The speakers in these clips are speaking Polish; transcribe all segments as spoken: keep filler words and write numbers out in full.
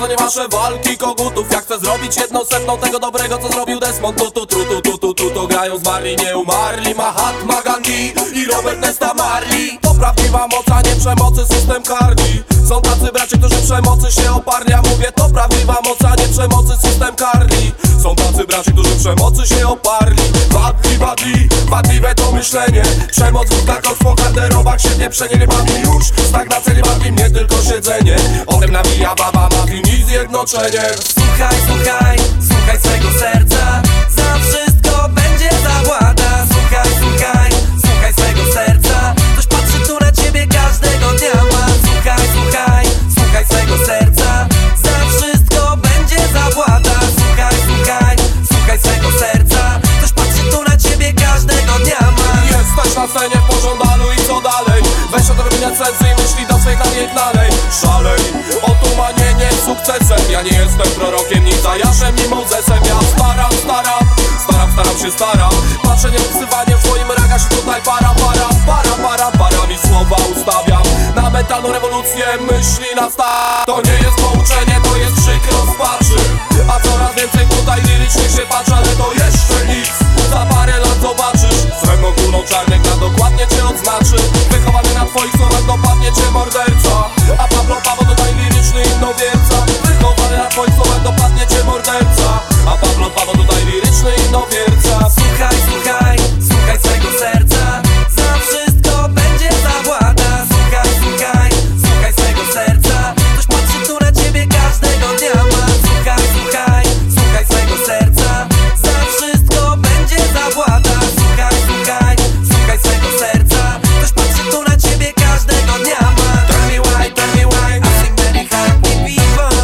to nie wasze walki kogutów. Ja chcę zrobić jedną setną tego dobrego, co zrobił Desmond Tutu. Tu, tu, tu, tu, tu, to grają zmarli, nie umarli. Mahatma Gandhi i Robert Nesta Marley. To prawdziwa moc, a nie przemocy, system karni. Są tacy bracia, którzy przemocy się oparli. Ja mówię, to prawdziwa moc, a nie przemocy, system karni. Są tacy bracia, którzy przemocy się oparli. Wadli, wadli, wadliwe to myślenie. Przemoc w łódkach, w garderobach się nie przenie bawi już. Stagnacja nie bawi mnie, tylko siedzenie. O tym nawija baba, mafii i zjednoczenie. Słuchaj, słuchaj, słuchaj swego serca. Za wszystko będzie zagłada. Słuchaj, słuchaj, słuchaj swego serca. Ktoś patrzy tu na ciebie każdego dnia ma. Słuchaj, słuchaj, słuchaj swego serca. Za wszystko będzie zagłada. Słuchaj, słuchaj, słuchaj swego serca. Ktoś patrzy tu na ciebie każdego dnia ma. Jesteś na scenie w pożądaniu i co dalej? Weź od wymieniać sensy i myśli do swych nawiek dalej. Szalej, otumanienie sukcesem. Ja nie jestem prorokiem, ni Zajaszem, ni Mozesem. Ja staram, staram, staram, staram się staram. Patrzę nieoksywanie w swoim raga się tutaj para, para, para, para, para mi słowa ustawiam. Na mentalną rewolucję myśli na start. To nie jest pouczenie, to jest krzyk rozpaczy. A coraz więcej tutaj lirycznie się patrzy, ale to jeszcze nic. Za parę lat zobaczysz srebrną górą czarnych na dokładnie cię odznaczy. Wychowany na twoich słowach dopadnie cię morderca. A Pablo Paweł dodaj liryczny innowierca. Wychowany na twoich słowach dopadnie cię morderca. A Pablo Paweł dodaj liryczny innowierca. Słuchaj, słuchaj, słuchaj swego serca. Za wszystko będzie zagłada. Słuchaj, słuchaj, słuchaj swego serca. Ktoś patrzy tu na ciebie każdego dnia ma. Słuchaj, słuchaj, słuchaj swego serca. Za wszystko będzie zagłada. Słuchaj, słuchaj, słuchaj swego serca. Ktoś patrzy tu na ciebie każdego dnia ma. Tell me why, tell me why I sing many happy people.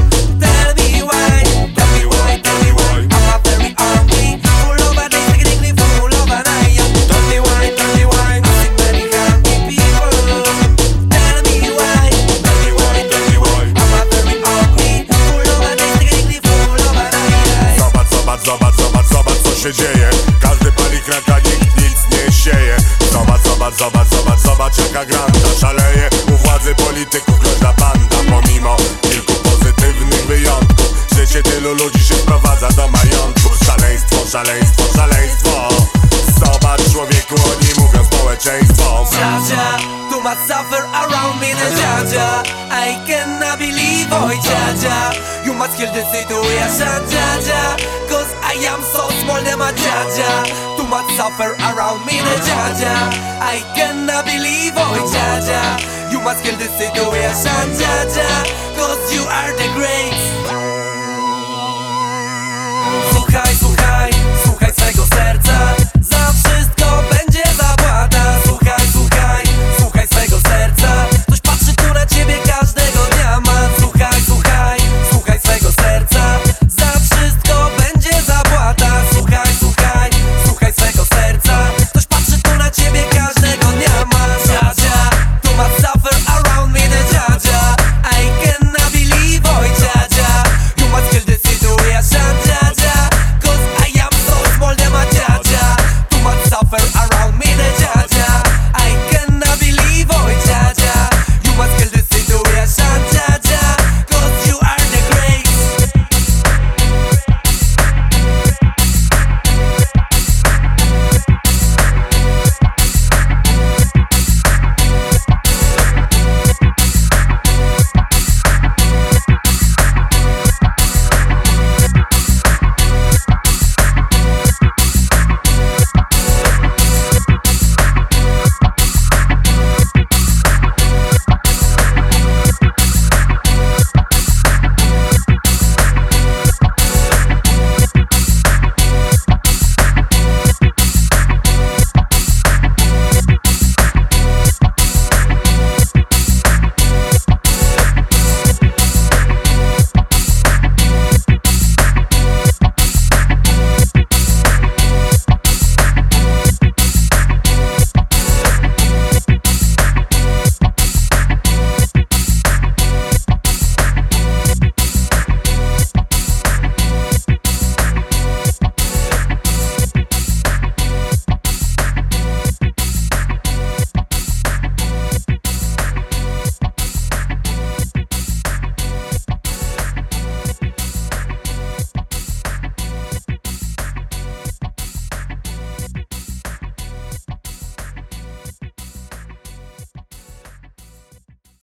Tell me why, tell me why, tell me why I'm a very army full of a day, dignity, full of an eye. Tell me why, tell me why I sing many happy people. Tell me why, tell me why, tell me why I'm a very army full of a day, dignity, full of an eye. Zobacz, zobacz, zobacz, zobacz, zobacz co się dzieje. Każdy pali kraka, nikt nic nie sieje. Zobacz, zobacz, zobacz, zobacz, zobacz jaka granta szaleje. U władzy polityków groźna banda. Pomimo kilku pozytywnych wyjątków, życie tylu ludzi się sprowadza do majątku. Szaleństwo, szaleństwo, szaleństwo. Zobacz człowieku, oni mówią społeczeństwo. Jaja, too much suffer around me, the Jaja. I cannot believe, oh Jaja. You must kill the situation, Jaja. Cause I am so small, them a Jaja. Too much suffer around me, the Jaja. I cannot believe, oh Jaja. You must kill the situation, Jaja. Cause you are the great.